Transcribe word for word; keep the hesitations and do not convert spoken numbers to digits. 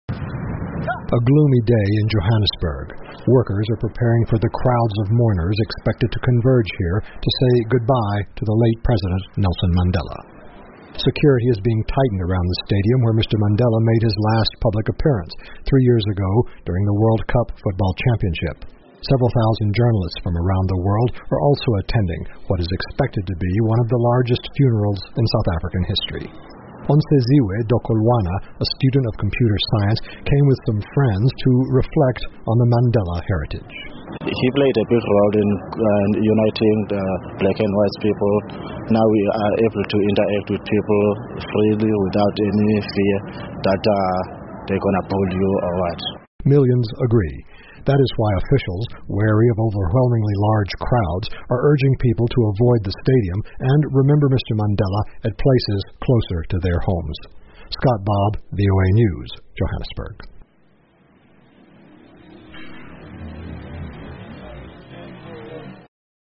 A gloomy day in Johannesburg. Workers are preparing for the crowds of mourners expected to converge here to say goodbye to the late President Nelson Mandela. Security is being tightened around the stadium where Mister Mandela made his last public appearance three years ago during the World Cup Football Championship. Several thousand journalists from around the world are also attending what is expected to be one of the largest funerals in South African history. Onseziwe Dokolwana, a student of computer science, came with some friends to reflect on the Mandela heritage. He played a big role in uh, uniting the black and white people. Now we are able to interact with people freely without any fear that uh, they're going to bully you or what. Millions agree. That is why officials, wary of overwhelmingly large crowds, are urging people to avoid the stadium and remember Mister Mandela at places closer to their homes. Scott Bobb, V O A News, Johannesburg.